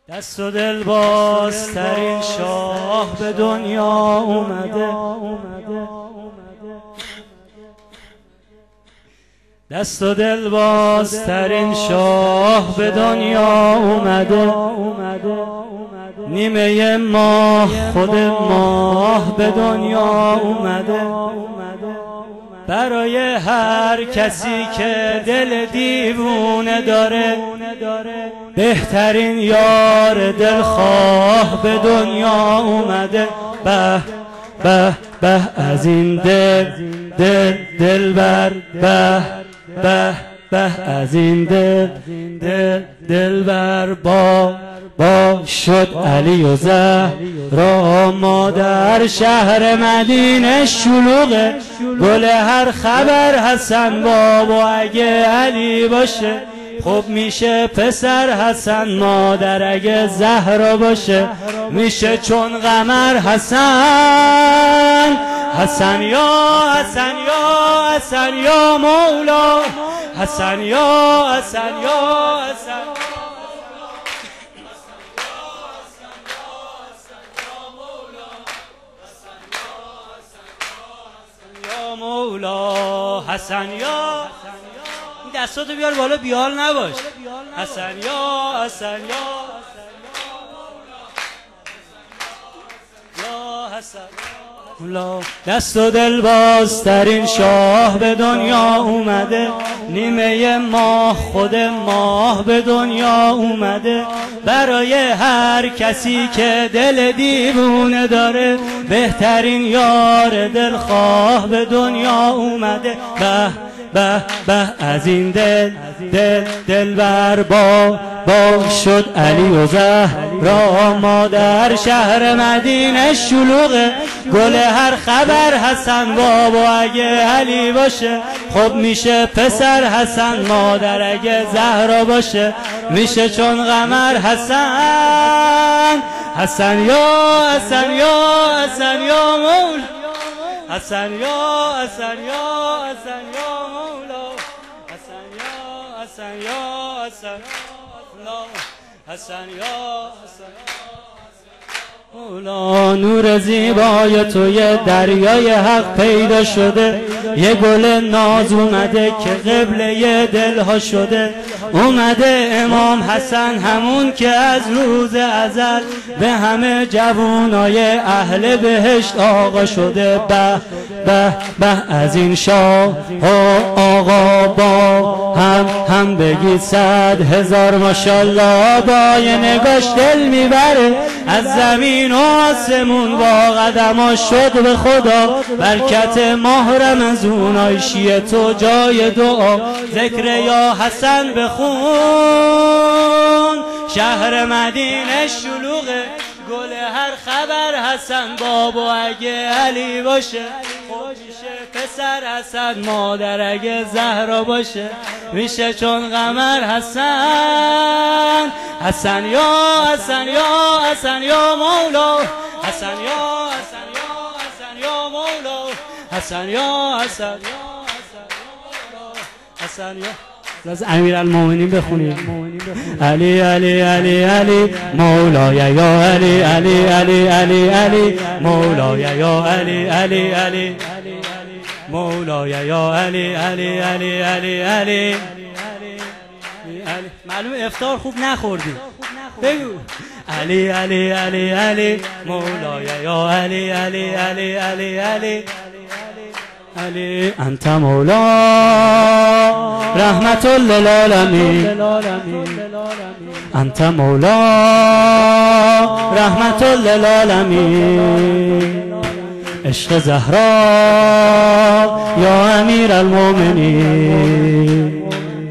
دست و دل بازترین شاه به دنیا اومده، دست و دل بازترین شاه به دنیا اومده، نیمه ماه خود ماه به دنیا اومده، برای هر کسی که دل دیوونه داره بهترین یار دلخواه به دنیا اومده. به به به از این دلبر، به به به از این دلبر با شد علی و زهرا مادر شهر مدینه شلوغه، گل هر خبر حسن بابا اگه علی باشه خب میشه پسر حسن، مادر اگه زهرا باشه میشه چون قمر حسن. حسن یا حسن یا حسن یا مولا، حسن یا حسن یا حسن یا مولا، حسن یا این دستاتو بیار بالا بیال نباش. حسن یا حسن یا حسن مولا، دست و دل بازترین شاه به دنیا اومده، نیمه ماه خود ماه به دنیا اومده، برای هر کسی که دل دیوونه داره بهترین یار دلخواه به دنیا اومده. به به به از این دلبر با شد علی و زهرا مادر شهر مدینه شلوغه، گل هر خبر حسن بابا اگه علی باشه خب میشه پسر حسن، مادر اگه زهرا باشه میشه چون قمر حسن. حسن یا حسن یا حسن یا مولا، حسن یا حسن یا حسن یا مولا، حسن یا حسن یا حسن حسن یا مولا، نور زیبای تو یه دریای حق پیدا شده، یه گل ناز اومده که قبله دلها شده، اومده امام حسن همون که از روز ازل به همه جوانای اهل بهشت آقا شده. به به به از این شاه آقا با هم بگید 100,000 ماشاءالله، با یه نگاش دل میبره از زمین و آسمون، با قدماش شد به خدا برکت ماه رمضون، عایشی تو جای دعا ذکر یا حسن بخون، شهر مدینه شلوغه گل هر خبر حسن بابا اگه علی باشه خب میشه پسر حسن، مادر اگه زهرا باشه میشه چون قمر حسن. حسن یا حسن یا حسن یا مولا، حسن یا حسن یا حسن یا مولا، حسن یا حسن حسن یا از امیرالمومنین بخونیم. علی علی علی علی مولای یا علی علی علی علی علی مولای یا علی علی علی مولای یا علی علی علی علی علی. معلومه افطار خوب نخوردی، بگو علی علی علی علی مولای یا علی علی علی علی علی علی انت مولا رحمت للعالمین، انت مولا رحمت للعالمین، عشق زهرا یا امیر المومنین،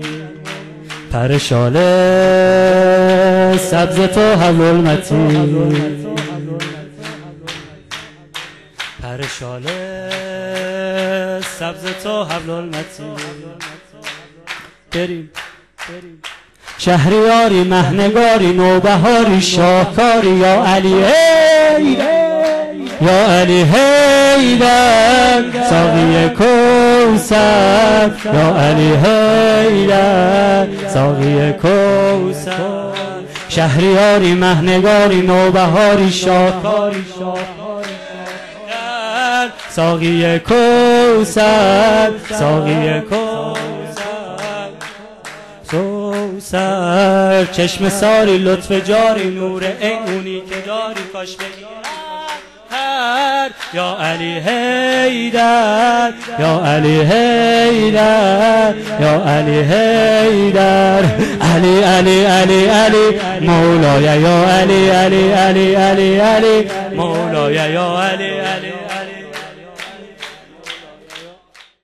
پرشال سبز تو حبل المتین، پرشال سبز تو حبل المتین. بریم شهریاری مهنگاری نوبهاری شاهکاری یا علی یا علی حیدر ساقی کوثر، یا علی حیدر ساقی کوثر، شهریاری مهنگاری نوبهاری شاهکاری ساقی کوثر ساقی کوثر چشم ساری لطف جاری نور عینی که داری کاش بگیرم یا علی حیدر یا علی حیدر یا علی حیدر علی علی علی علی مولای یا علی علی علی علی علی مولای یا علی علی